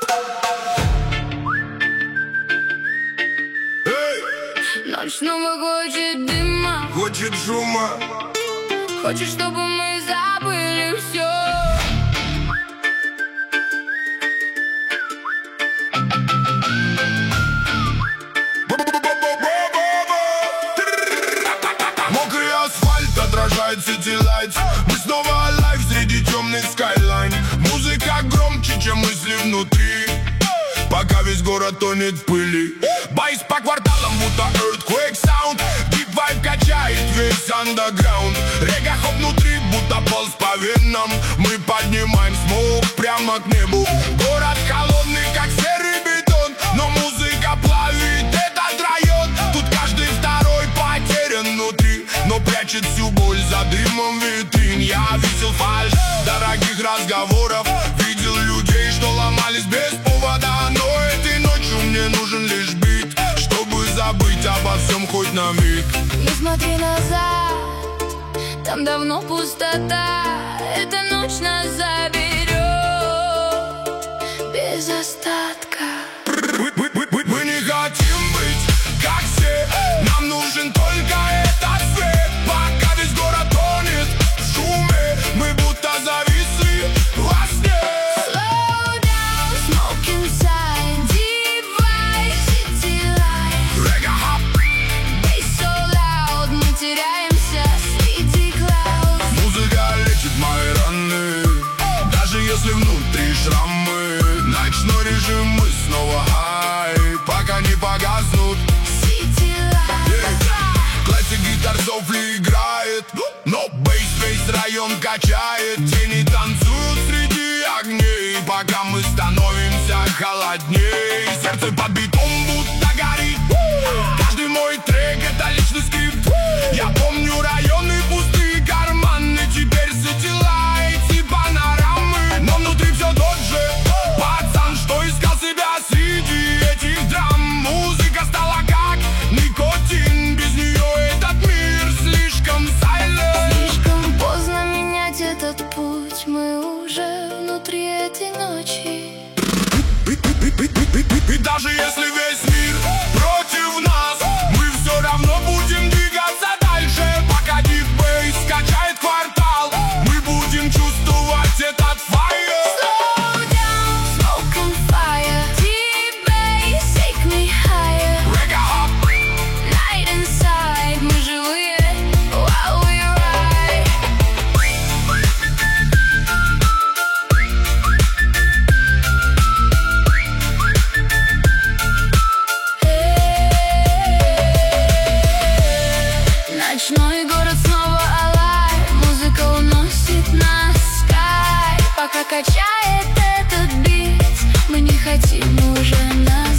Ночь снова хочет дыма, хочет шума, хочет, чтобы мы забыли все. Мокрый асфальт отражает City Lights. Мы снова alive среди темных skyline. Музыка громче, чем мысли внутри, пока весь город тонет в пыли. Байс по кварталам, будто earthquake sound. Deep vibe качает весь underground. Рега-хоп внутри, будто полз по венам. Мы поднимаем смог прямо к небу. Город холодный, как серый бетон, но музыка плавит этот район. Тут каждый второй потерян внутри, но прячет всю боль за дымом витрин. Я видел фальшь дорогих разговоров, видел людей, что ломались без повода. Но этой ночью мне нужен лишь бит, чтобы забыть обо всем хоть на миг. Не смотри назад, там давно пустота. Эта ночь нас заберет без остатка. Мы не хотим быть как все, нам нужен только этот свет. Пока весь город тонет в шуме, мы будто зависли во сне. Slow down, smoke inside, deep vibe, city lights. Рега-хоп, Bass so loud, мы теряемся среди clouds. музыка лечит мои раны, даже если внутри шрамы. Ночной режим, мы снова хай, пока не погаснут. City lights. Классик гитар софли играет, но бейс весь район качает. Тени танцуют среди огней, пока мы становимся холодней. Сердце под битом будто горит. Каждый мой трек — это личный скрипт. Я помню районы, пустые карманы. Теперь City Lights и панорамы, но внутри все тот же пацан, что искал себя среди этих драм. Музыка стала как никотин, без нее этот мир слишком silent. Слишком поздно менять этот путь, мы уже внутри этой ночи. И даже если весь мир против нас, мы все равно будем двигаться дальше. Пока deep bass качает квартал, мы будем чувствовать этот fire. Slow down, smoke and fire, deep bass, take me higher. Рега-хоп, Night inside, мы живые, while we ride. Ночной город снова alive, музыка уносит нас в sky. Пока качает этот бит, мы не хотим уже на